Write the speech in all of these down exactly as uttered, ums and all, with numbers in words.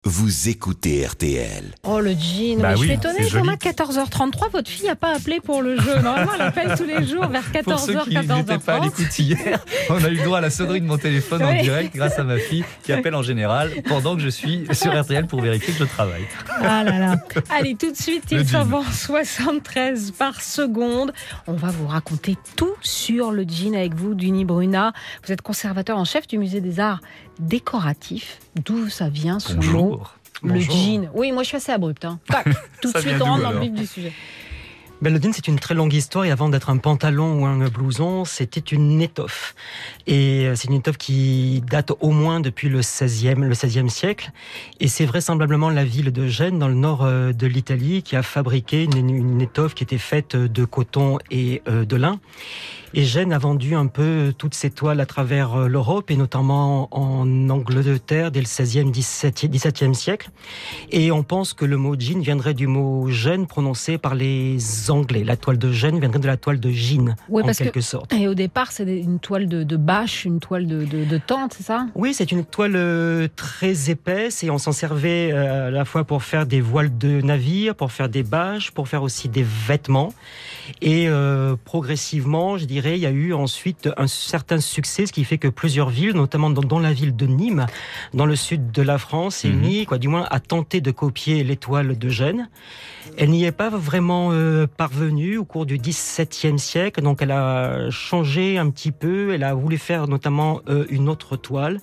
Vous écoutez R T L. Oh le jean, bah mais oui, je suis étonnée, Thomas, quatorze heures trente-trois, votre fille n'a pas appelé pour le jeu. Normalement, elle appelle tous les jours vers quatorze heures, Pour ceux qui quatorze heures n'étaient pas à trente. l'écoute hier, on a eu le droit à la sonnerie de mon téléphone en Oui. direct grâce à ma fille qui appelle en général pendant que je suis sur R T L pour vérifier que je travaille. Ah là là. Allez, tout de suite, Le il jean. s'avance soixante-treize par seconde. On va vous raconter tout sur le jean avec vous, Duny Bruna. Vous êtes conservateur en chef du musée des arts décoratifs. D'où ça vient ce mot? Bonjour. Le Bonjour. jean. Oui, moi je suis assez abrupte. Hein. Tac, tout de Ça suite, vient on rentre d'où, dans le alors vif du sujet. Ben, le jean, c'est une très longue histoire. Et avant d'être un pantalon ou un blouson, c'était une étoffe. Et c'est une étoffe qui date au moins depuis le seizième, le seizième siècle. Et c'est vraisemblablement la ville de Gênes, dans le nord de l'Italie, qui a fabriqué une, une étoffe qui était faite de coton et de lin. Et Gênes a vendu un peu toutes ses toiles à travers l'Europe, et notamment en Angleterre dès le seizième, dix-septième siècle. Et on pense que le mot jean viendrait du mot Gênes prononcé par les Anglais. La toile de Gênes viendrait de la toile de jean, Ouais, en parce quelque que, sorte. Et au départ, c'est une toile de, de bâche, une toile de, de, de tente, c'est ça? Oui, c'est une toile euh, très épaisse, et on s'en servait euh, à la fois pour faire des voiles de navires, pour faire des bâches, pour faire aussi des vêtements. Et euh, progressivement, je dirais, il y a eu ensuite un certain succès, ce qui fait que plusieurs villes, notamment dans, dans la ville de Nîmes, dans le sud de la France, s'est Mhm. mis, quoi, du moins, à tenter de copier l'étoile de Gênes. Elle n'y est pas vraiment euh, parvenue au cours du dix-septième siècle, donc elle a changé un petit peu. Elle a voulu faire notamment euh, une autre toile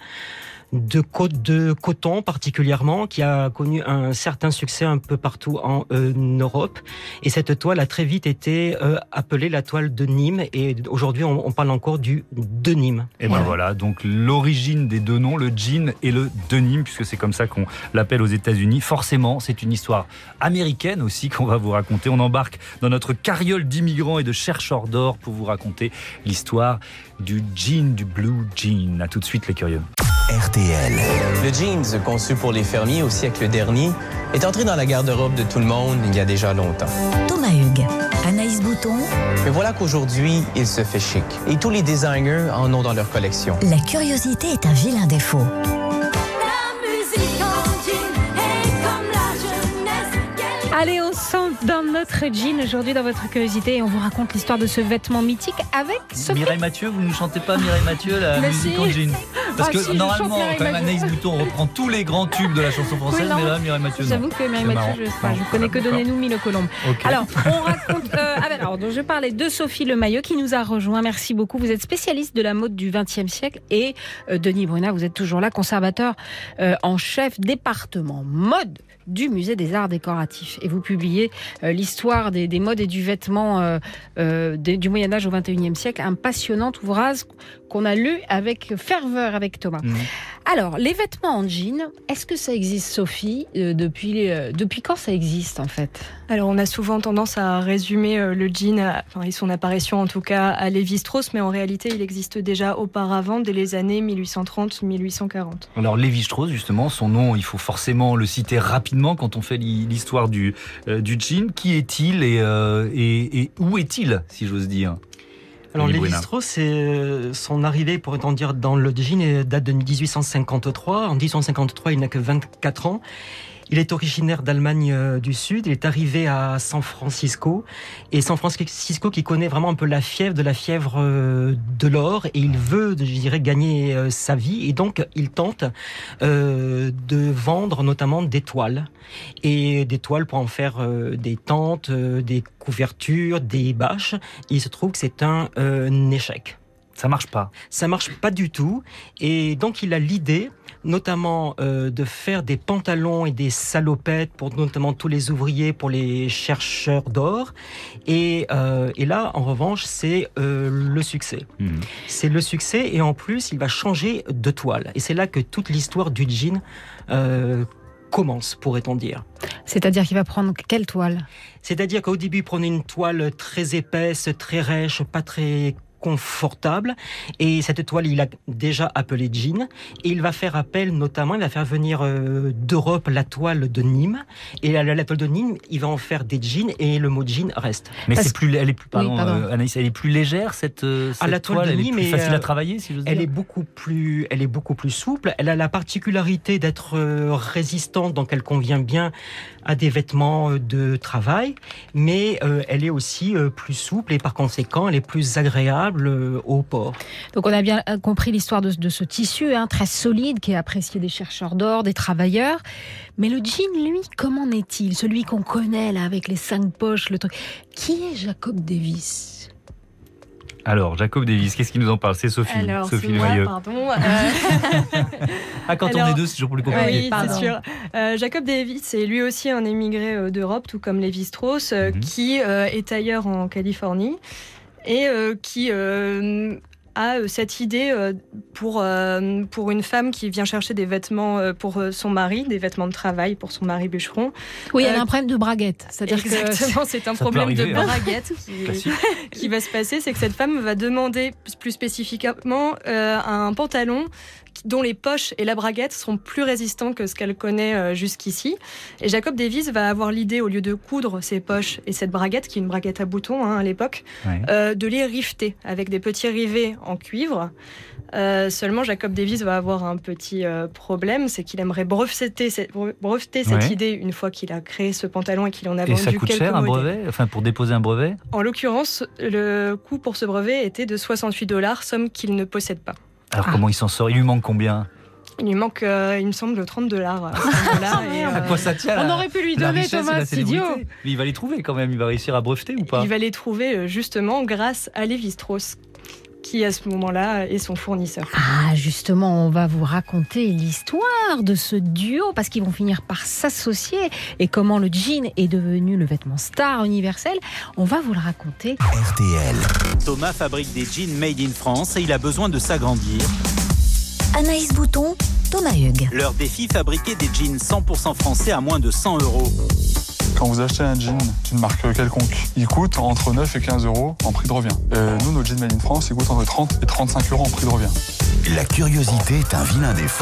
de, co- de coton particulièrement, qui a connu un certain succès un peu partout en euh, Europe. Et cette toile a très vite été euh, appelée la toile de Nîmes. Et aujourd'hui, on, on parle encore du de Nîmes. Et ben Ouais. voilà, donc l'origine des deux noms, le jean et le denim, puisque c'est comme ça qu'on l'appelle aux États-Unis. Forcément, c'est une histoire américaine aussi qu'on va vous raconter. On embarque dans notre carriole d'immigrants et de chercheurs d'or pour vous raconter l'histoire du jean, du blue jean. À tout de suite, les curieux. R T L. Le jeans, conçu pour les fermiers au siècle dernier, est entré dans la garde-robe de tout le monde il y a déjà longtemps. Thomas Hugues, Anaïs Bouton, Mais voilà qu'aujourd'hui, il se fait chic. Et tous les designers en ont dans leur collection. la curiosité est un vilain défaut. Allez, on s'en dans notre jean aujourd'hui dans votre curiosité et on vous raconte l'histoire de ce vêtement mythique avec Sophie. Mireille Mathieu, vous ne chantez pas Mireille Mathieu, la Mais musique si. en jean? Parce Ah que si, je chante normalement, Mireille quand même, Mathieu. Anaïs Bouton reprend tous les grands tubes de la chanson française, Oui, non. mais là, Mireille Mathieu, non. J'avoue que Mireille C'est Mathieu, marrant. je sais pas, Non, je connais que d'accord. Donnez-nous Mille Colombes. Ok. Alors, on raconte. Euh, ah ben alors, donc je parlais de Sophie Lemailleux qui nous a rejoint. Merci beaucoup. Vous êtes spécialiste de la mode du vingtième siècle et euh, Duny Bruna, vous êtes toujours là, conservateur euh, en chef département mode du musée des arts décoratifs. Et vous publiez euh, l'histoire des, des modes et du vêtement euh, euh, des- du Moyen Âge au vingt et unième siècle, un passionnant ouvrage qu'on a lu avec ferveur avec Thomas. Mhm. Alors, les vêtements en jean, est-ce que ça existe, Sophie euh, depuis, euh, depuis quand ça existe, en fait? Alors, on a souvent tendance à résumer euh, le jean, à- enfin, et son apparition en tout cas, à Lévi-Strauss, mais en réalité, il existe déjà auparavant, dès les années mille huit cent trente mille huit cent quarante. Alors Lévi-Strauss, justement, son nom, il faut forcément le citer rapidement quand on fait li- l'histoire du, euh, du jean. Qui est-il et, euh, et, et où est-il, si j'ose dire? Alors, Duny Bruna. Lévi-Strauss, c'est euh, son arrivée, pourrait-on dire, dans le jean euh, date de dix-huit cent cinquante-trois. En dix-huit cent cinquante-trois, il n'a que vingt-quatre ans. Il est originaire d'Allemagne euh, du Sud. Il est arrivé à San Francisco. Et San Francisco qui connaît vraiment un peu la fièvre de la fièvre euh, de l'or. Et il veut, je dirais, gagner euh, sa vie. Et donc, il tente euh, de vendre notamment des toiles. Et des toiles pour en faire euh, des tentes, euh, des couvertures, des bâches. Et il se trouve que c'est un, euh, un échec. Ça marche pas. Ça marche pas du tout. Et donc, il a l'idée, notamment, euh, de faire des pantalons et des salopettes pour notamment tous les ouvriers, pour les chercheurs d'or. Et, euh, et là, en revanche, c'est euh, le succès. Mhm. C'est le succès. Et en plus, il va changer de toile. Et c'est là que toute l'histoire du jean euh, commence, pourrait-on dire. C'est-à-dire qu'il va prendre quelle toile? C'est-à-dire qu'au début, il prenait une toile très épaisse, très rêche, pas très confortable. Et cette toile, il a déjà appelé jean. Et il va faire appel, notamment, il va faire venir euh, d'Europe la toile de Nîmes. Et la, la toile de Nîmes, il va en faire des jeans et le mot jean reste. Mais Parce... c'est plus, elle est plus, pardon, oui, pardon. Euh, Anaïs, elle est plus légère cette, euh, cette ah, la toile, toile, de elle Nîmes est plus est, facile euh, à travailler, si j'ose dire. Elle est beaucoup plus, elle est beaucoup plus souple. Elle a la particularité d'être euh, résistante, donc elle convient bien à des vêtements de travail, mais euh, elle est aussi euh, plus souple et par conséquent elle est plus agréable euh, au port. Donc on a bien compris l'histoire de, de ce tissu hein, très solide qui est apprécié des chercheurs d'or, des travailleurs. Mais le jean, lui, comment est-il? Celui qu'on connaît là avec les cinq poches, le truc. Qui est Jacob Davis? Alors, Jacob Davis, qu'est-ce qu'il nous en parle? C'est Sophie, Alors, Sophie c'est moi, Lemailleux. pardon. Euh... Ah, quand Alors, on est deux, c'est toujours plus compliqué. Oui, Pardon. c'est sûr. Euh, Jacob Davis est lui aussi un émigré euh, d'Europe, tout comme Lévi-Strauss, euh, Mhm. qui euh, est tailleur en Californie et euh, qui euh, a euh, cette idée euh, pour, euh, pour une femme qui vient chercher des vêtements euh, pour euh, son mari, des vêtements de travail pour son mari bûcheron. Oui, elle Euh, a un problème de braguette. C'est-à-dire Exactement, c'est un Ça peut problème arriver, de hein. braguette qui, Classique. qui va se passer, c'est que cette femme va demander plus spécifiquement euh, un pantalon dont les poches et la braguette seront plus résistants que ce qu'elle connaît euh, jusqu'ici. Et Jacob Davis va avoir l'idée, au lieu de coudre ses poches et cette braguette, qui est une braguette à boutons hein, à l'époque, Ouais. euh, de les rifter avec des petits rivets en cuivre. Euh, seulement, Jacob Davis va avoir un petit euh, problème, c'est qu'il aimerait breveter, cette, breveter cette Ouais. idée une fois qu'il a créé ce pantalon et qu'il en a Et vendu ça coûte quelques cher un modèles. brevet? Enfin, pour déposer un brevet? En l'occurrence, le coût pour ce brevet était de soixante-huit dollars, somme qu'il ne possède pas. Alors, Ah. comment il s'en sort? Il lui manque combien? Il lui manque, euh, il me semble, trente dollars à ce moment-là. et, À euh, quoi ça tient? On la- aurait pu lui la donner, richesse et Thomas, la c'est idiot. célébrité. Mais il va les trouver quand même. Il va réussir à breveter ou pas? il va les trouver euh, justement grâce à Lévi-Strauss, qui à ce moment-là est son fournisseur. Ah, justement, on va vous raconter l'histoire de ce duo parce qu'ils vont finir par s'associer et comment le jean est devenu le vêtement star universel. On va vous le raconter. R T L. Thomas fabrique des jeans made in France et il a besoin de s'agrandir. Anaïs Bouton, Thomas Hugues. Leur défi, fabriquer des jeans cent pour cent français à moins de cent euros. Quand vous achetez un jean d'une marque quelconque, il coûte entre neuf et quinze euros en prix de revient. Euh, nous, nos jeans made in France, ils coûtent entre trente et trente-cinq euros en prix de revient. La curiosité est un vilain défaut.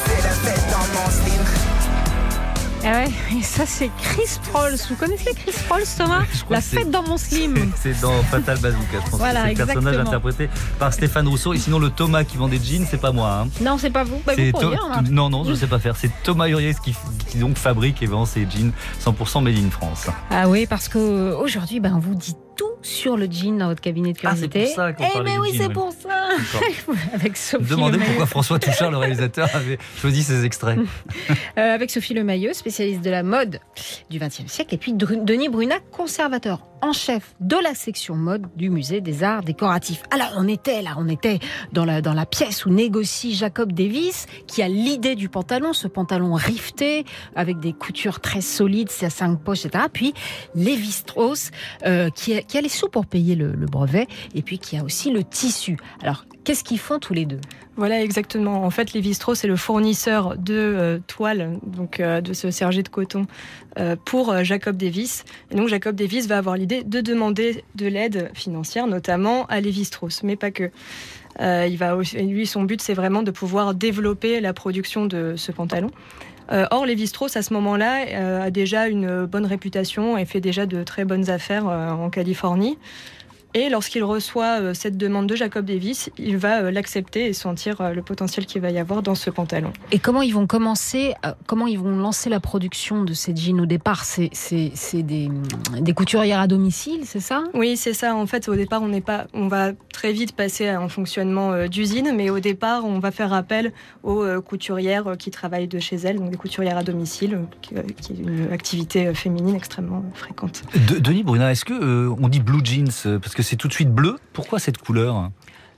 Ah ouais, et ça c'est Chris Prolls. Vous connaissez Chris Prolls, Thomas? Je crois La que c'est- fête dans mon slim. C'est dans Fatal Bazooka, je pense. Voilà, que c'est le personnage exactement. interprété par Stéphane Rousseau. Et sinon, le Thomas qui vend des jeans, c'est pas moi. Hein. Non, c'est pas vous. Bah, vous C'est pourriez, To- hein. Non, non, je sais pas faire. C'est Thomas Huriez qui, qui donc fabrique et vend ses jeans cent pour cent made in France. Ah oui, parce qu'aujourd'hui, ben, on vous dit tout sur le jean dans votre cabinet de Ah, c'est curiosité. pour ça qu'on Eh parlait mais du oui, jean, c'est ouais. pour ça. Avec Sophie Demandez Lemailleux. pourquoi François Touchard, le réalisateur, avait choisi ces extraits. Euh, avec Sophie Lemailleux, spécialiste de la mode du vingtième siècle, et puis Dr- Denis Brunat, conservateur en chef de la section mode du musée des arts décoratifs. Alors on était là, on était dans la, dans la pièce où négocie Jacob Davis, qui a l'idée du pantalon, ce pantalon rifté, avec des coutures très solides, c'est à cinq poches, et cetera. Puis Lévi-Strauss, euh, qui, a, qui a les sous pour payer le, le brevet, et puis qui a aussi le tissu. Alors, qu'est-ce qu'ils font tous les deux? Voilà, exactement. En fait, Lévi-Strauss est le fournisseur de euh, toile, donc euh, de ce serge de coton, euh, pour euh, Jacob Davis. Et donc, Jacob Davis va avoir l'idée de demander de l'aide financière, notamment à Lévi-Strauss, mais pas que. Euh, il va aussi, lui, son but, c'est vraiment de pouvoir développer la production de ce pantalon. Euh, or, Lévi-Strauss, à ce moment-là, euh, a déjà une bonne réputation et fait déjà de très bonnes affaires euh, en Californie. Et lorsqu'il reçoit euh, cette demande de Jacob Davis, il va euh, l'accepter et sentir euh, le potentiel qu'il va y avoir dans ce pantalon. Et comment ils vont commencer, euh, comment ils vont lancer la production de ces jeans au départ? C'est, c'est, c'est des, des couturières à domicile, c'est ça? Oui, c'est ça. En fait, au départ, on n'est pas, on va très vite passer à un fonctionnement euh, d'usine, mais au départ, on va faire appel aux euh, couturières euh, qui travaillent de chez elles, donc des couturières à domicile, euh, qui, euh, qui est une activité euh, féminine extrêmement euh, fréquente. De- Denis Brunat, est-ce que euh, on dit blue jeans euh, parce que c'est tout de suite bleu? Pourquoi cette couleur?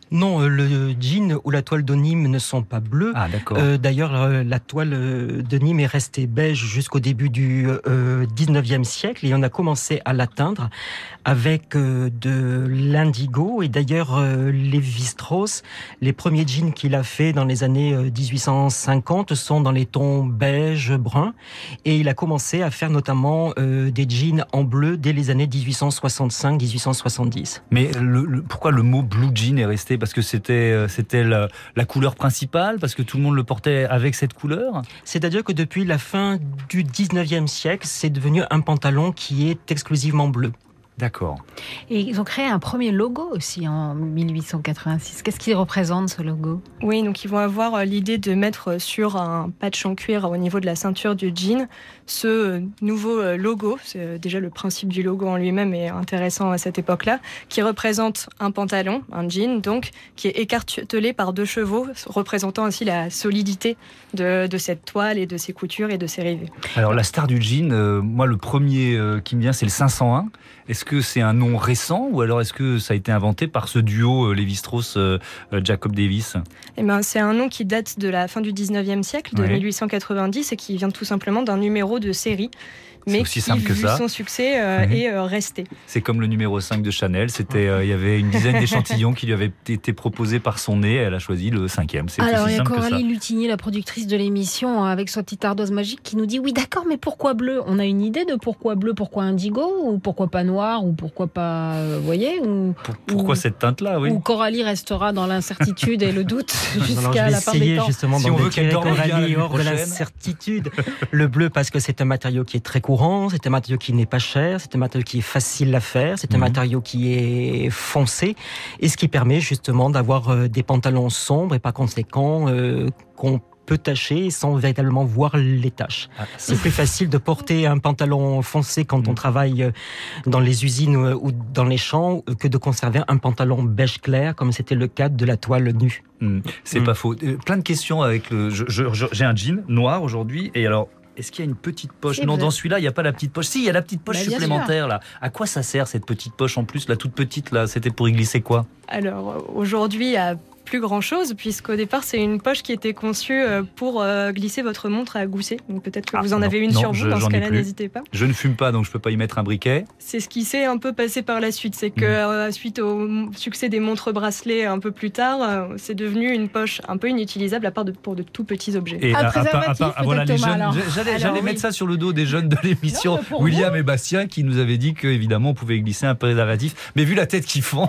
Non, euh, le jean ou la toile de Nîmes ne sont pas bleus. Ah, d'accord. Euh, d'ailleurs, euh, la toile euh, de Nîmes est restée beige jusqu'au début du euh, dix-neuvième siècle et on a commencé à l'atteindre avec euh, de l'indigo. Et d'ailleurs, euh, Lévi-Strauss, les premiers jeans qu'il a fait dans les années euh, dix-huit cent cinquante sont dans les tons beige, brun. Et il a commencé à faire notamment euh, des jeans en bleu dès les années dix-huit cent soixante-cinq dix-huit cent soixante-dix. Mais le, le, pourquoi le mot blue jean est resté ? Parce que c'était, c'était la, la couleur principale ? Parce que tout le monde le portait avec cette couleur ? C'est-à-dire que depuis la fin du dix-neuvième siècle, c'est devenu un pantalon qui est exclusivement bleu. D'accord. Et ils ont créé un premier logo aussi en mille huit cent quatre-vingt-six. Qu'est-ce qu'il représente, ce logo ? Oui, donc ils vont avoir l'idée de mettre sur un patch en cuir au niveau de la ceinture du jean ce nouveau logo. C'est déjà le principe du logo en lui-même est intéressant à cette époque-là, qui représente un pantalon, un jean, donc, qui est écartelé par deux chevaux, représentant ainsi la solidité de, de cette toile et de ses coutures et de ses rivets. Alors la star du jean, euh, moi le premier euh, qui me vient, c'est le cinq cent un. Est-ce que c'est un nom récent ou alors est-ce que ça a été inventé par ce duo euh, Lévi-Strauss euh, euh, Jacob Davis ? Eh ben, c'est un nom qui date de la fin du dix-neuvième siècle, de Ouais. mille huit cent quatre-vingt-dix, et qui vient tout simplement d'un numéro de série, C'est mais aussi qui, simple que vu ça. son succès, euh, Mhm. est euh, resté. C'est comme le numéro cinq de Chanel, c'était, euh, il y avait une dizaine d'échantillons qui lui avaient été proposés par son nez, elle a choisi le cinquième. C'est Alors, aussi il y a simple que ça. Coralie Lutigny, la productrice de l'émission, avec sa petite ardoise magique, qui nous dit « Oui, d'accord, mais pourquoi bleu ?» On a une idée de pourquoi bleu, pourquoi indigo, ou pourquoi pas noir, ou pourquoi pas, euh, vous voyez ou, Pour- pourquoi ou- cette teinte-là, oui. ou Coralie restera dans l'incertitude et le doute Alors, je jusqu'à vais la fin des essayer temps. justement Si on d'en veut qu'elle détirer dorme bien la Coralie nuit hors de prochaine. l'incertitude. Le bleu parce que c'est un matériau qui est très courant, c'est un matériau qui n'est pas cher, c'est un matériau qui est facile à faire, c'est un Mhm. matériau qui est foncé et ce qui permet justement d'avoir euh, des pantalons sombres et par conséquent euh, qu'on peut tacher sans véritablement voir les taches. Ah, ça, C'est plus facile de porter un pantalon foncé quand on Mhm. travaille euh, dans les usines euh, ou dans les champs euh, que de conserver un pantalon beige clair comme c'était le cas de la toile nue. Hum, c'est Mm. pas faux. Euh, Plein de questions avec le. je- je- je- j'ai un jean noir aujourd'hui et alors. Est-ce qu'il y a une petite poche ? Si, Non, vous dans avez- celui-là, il n'y a pas la petite poche. Si, il y a la petite poche Bah, bien supplémentaire là. À quoi ça sert cette petite poche en plus, la toute petite là ? C'était pour y glisser quoi ? Alors euh, aujourd'hui, il n'y a plus grand-chose, puisqu'au départ, c'est une poche qui était conçue euh, pour euh, glisser votre montre à gousset. Donc peut-être que Ah, vous en non, avez une non, sur je- vous, dans j'en ce ai cas-là, plus. n'hésitez pas. Je ne fume pas, donc je peux pas y mettre un briquet. C'est ce qui s'est un peu passé par la suite, c'est que Mm. euh, suite au succès des montres bracelets un peu plus tard, euh, c'est devenu une poche un peu inutilisable à part de, pour de tout petits objets. Et Un à- à part- à préservatif, part- ah, voilà, les peut-être, Thomas, jeunes. alors. J'allais, Alors, j'allais oui. mettre ça sur le dos des jeunes de l'émission. Non, mais pour William et Bastien qui nous avaient dit qu'évidemment on pouvait glisser un préservatif. Mais vu la tête qu'ils font,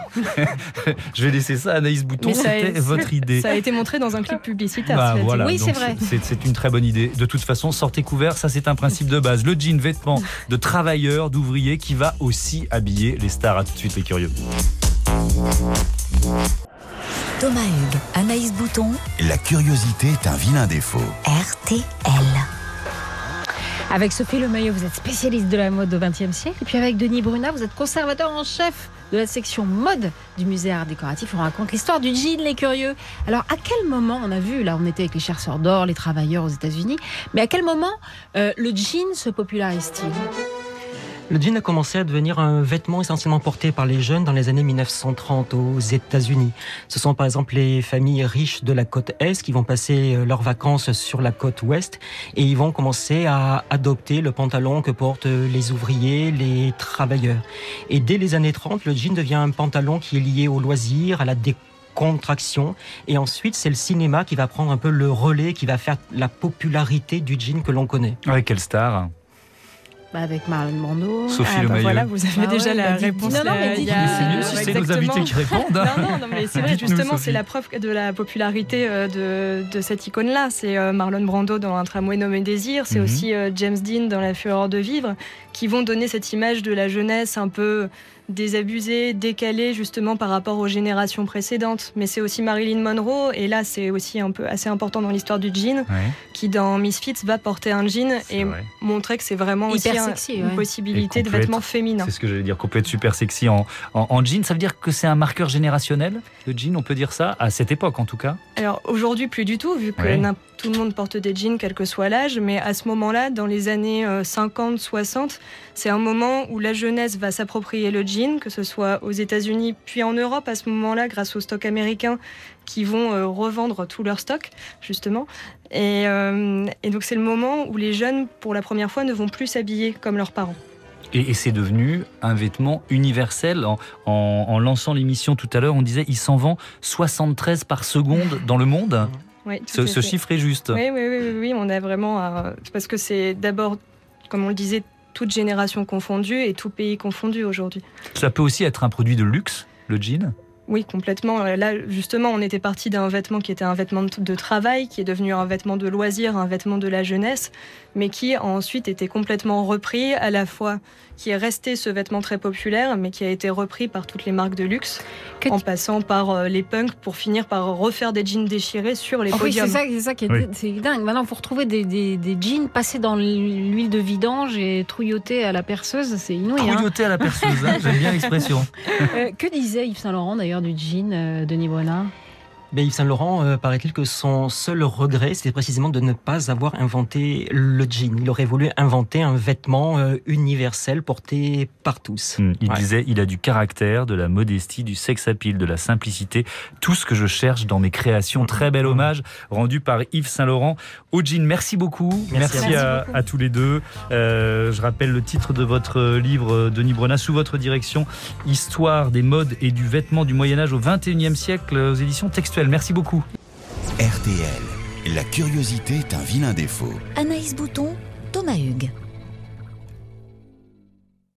je vais laisser ça à Anaïs Bouton. Mais ça a- C'était votre idée. Ça a été montré dans un clip publicitaire. Bah, cela dit. voilà, Oui, donc c'est vrai. C'est, c'est une très bonne idée. De toute façon, sortez couverts, ça c'est un principe de base. Le jean, vêtement de travailleurs, d'ouvriers, qui va aussi habiller les stars. À tout de suite les curieux. Thomas Hugues, Anaïs Bouton, La curiosité est un vilain défaut. R T L. Avec Sophie Lemaillot, vous êtes spécialiste de la mode au vingtième siècle. Et puis avec Denis Brunat, vous êtes conservateur en chef de la section mode du musée Art Décoratif. On raconte l'histoire du jean, les curieux. Alors, à quel moment, on a vu, là, on était avec les chercheurs d'or, les travailleurs aux États-Unis, mais à quel moment euh, le jean se popularise-t-il ? Le jean a commencé à devenir un vêtement essentiellement porté par les jeunes dans les années mille neuf cent trente aux États-Unis. Ce sont par exemple les familles riches de la côte Est qui vont passer leurs vacances sur la côte Ouest et ils vont commencer à adopter le pantalon que portent les ouvriers, les travailleurs. Et dès les années trente, le jean devient un pantalon qui est lié au loisir, à la décontraction. Et ensuite, c'est le cinéma qui va prendre un peu le relais, qui va faire la popularité du jean que l'on connaît. Avec quelle star ? Bah, avec Marlon Brando. Sophie Ah, bah Lemaillot. voilà, vous avez Ah déjà ouais, la bah, dites- réponse. dites- non, non, mais là, dites- il y a- Mais c'est mieux si c'est nos exactement. invités qui répondent. hein. Non, non, non, mais c'est vrai, Dites-nous, justement, Sophie. c'est la preuve de la popularité euh, de, de cette icône-là. C'est euh, Marlon Brando dans Un tramway nommé Désir, c'est Mhm. aussi euh, James Dean dans La fureur de vivre, qui vont donner cette image de la jeunesse un peu désabusée, décalée justement par rapport aux générations précédentes. Mais c'est aussi Marilyn Monroe, et là c'est aussi un peu assez important dans l'histoire du jean, Ouais, qui dans Misfits va porter un jean c'est et vrai. montrer que c'est vraiment Hyper aussi un- sexy, une ouais. possibilité Et de qu'on peut vêtements être- féminins. C'est ce que j'allais dire, qu'on peut être super sexy en, en, en jean. Ça veut dire que c'est un marqueur générationnel, le jean, on peut dire ça, à cette époque en tout cas. Alors aujourd'hui plus du tout, vu que Ouais. n'im- tout le monde porte des jeans, quel que soit l'âge, mais à ce moment-là, dans les années euh, cinquante soixante, c'est un moment où la jeunesse va s'approprier le jean jeans, que ce soit aux États-Unis puis en Europe à ce moment-là, grâce aux stocks américains qui vont euh, revendre tout leur stock, justement. Et, euh, et donc c'est le moment où les jeunes, pour la première fois, ne vont plus s'habiller comme leurs parents. Et, et c'est devenu un vêtement universel. En, en, en lançant l'émission tout à l'heure, on disait il s'en vend soixante-treize par seconde dans le monde. Oui, ce, ce chiffre est juste. Oui, oui, oui, oui, oui, on a vraiment... Un... Parce que c'est d'abord, comme on le disait, toute génération confondue et tout pays confondu aujourd'hui. Ça peut aussi être un produit de luxe, le jean ? Oui, complètement. Là, justement, on était parti d'un vêtement qui était un vêtement de travail, qui est devenu un vêtement de loisir, un vêtement de la jeunesse, mais qui a ensuite été complètement repris, à la fois qui est resté ce vêtement très populaire, mais qui a été repris par toutes les marques de luxe, que en t- passant par les punks pour finir par refaire des jeans déchirés sur les oh podiums. Oui, c'est ça, c'est ça qui est, oui. c'est dingue. Maintenant, il faut retrouver des, des, des jeans passés dans l'huile de vidange et trouillotés à la perceuse, c'est inouï. Trouillotés hein. à la perceuse, hein, j'aime bien l'expression. euh, que disait Yves Saint Laurent d'ailleurs du jean, euh, Denis Brognard? Ben Yves Saint Laurent, euh, paraît-il que son seul regret, c'était précisément de ne pas avoir inventé le jean. Il aurait voulu inventer un vêtement euh, universel porté par tous. Mmh, il ouais. disait, il a du caractère, de la modestie, du sex appeal, de la simplicité, tout ce que je cherche dans mes créations. Très bel hommage rendu par Yves Saint Laurent au jean. Merci beaucoup. Merci, Merci, à, beaucoup. à tous les deux. Euh, je rappelle le titre de votre livre, Denis Brognard, sous votre direction, Histoire des modes et du vêtement du Moyen-Âge au vingt et unième siècle, aux éditions Textuelles. Merci beaucoup. R T L, la curiosité est un vilain défaut. Anaïs Bouton, Thomas Hugues.